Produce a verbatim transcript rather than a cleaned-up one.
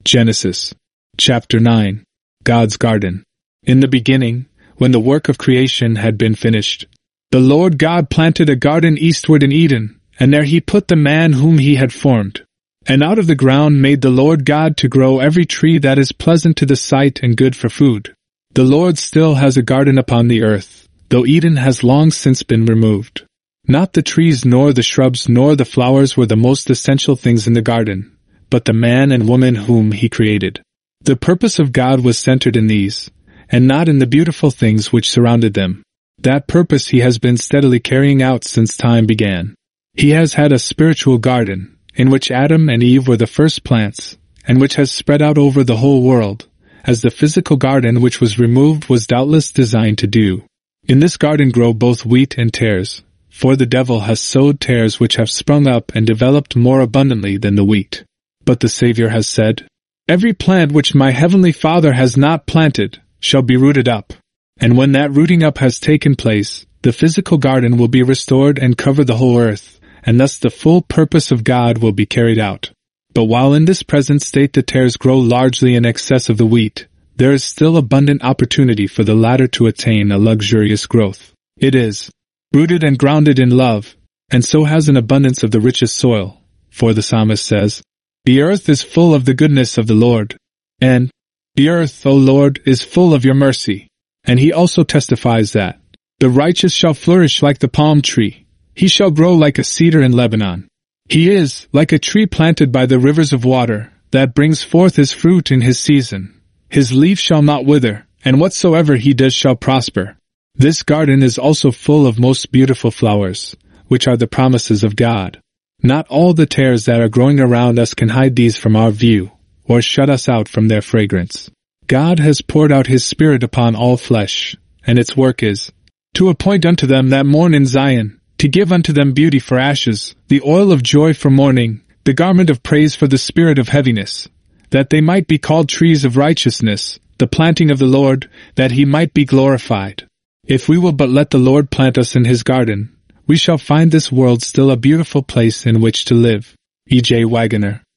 Genesis chapter nine. God's Garden. In the beginning, when the work of creation had been finished, the Lord God planted a garden eastward in Eden, and there he put the man whom he had formed. And out of the ground made the Lord God to grow every tree that is pleasant to the sight and good for food. The Lord still has a garden upon the earth, though Eden has long since been removed. Not the trees nor the shrubs nor the flowers were the most essential things in the garden, but the man and woman whom he created. The purpose of God was centered in these, and not in the beautiful things which surrounded them. That purpose he has been steadily carrying out since time began. He has had a spiritual garden, in which Adam and Eve were the first plants, and which has spread out over the whole world, as the physical garden which was removed was doubtless designed to do. In this garden grow both wheat and tares, for the devil has sowed tares which have sprung up and developed more abundantly than the wheat. But the Savior has said, "Every plant which my heavenly Father has not planted shall be rooted up." And when that rooting up has taken place, the physical garden will be restored and cover the whole earth, and thus the full purpose of God will be carried out. But while in this present state the tares grow largely in excess of the wheat, there is still abundant opportunity for the latter to attain a luxurious growth. It is rooted and grounded in love, and so has an abundance of the richest soil, for the psalmist says, "The earth is full of the goodness of the Lord," and, "The earth, O Lord, is full of your mercy." And he also testifies that, "The righteous shall flourish like the palm tree. He shall grow like a cedar in Lebanon. He is like a tree planted by the rivers of water, that brings forth his fruit in his season. His leaf shall not wither, and whatsoever he does shall prosper." This garden is also full of most beautiful flowers, which are the promises of God. Not all the tares that are growing around us can hide these from our view, or shut us out from their fragrance. God has poured out his Spirit upon all flesh, and its work is to appoint unto them that mourn in Zion, to give unto them beauty for ashes, the oil of joy for mourning, the garment of praise for the spirit of heaviness, that they might be called trees of righteousness, the planting of the Lord, that he might be glorified. If we will but let the Lord plant us in his garden, we shall find this world still a beautiful place in which to live. E J Wagoner.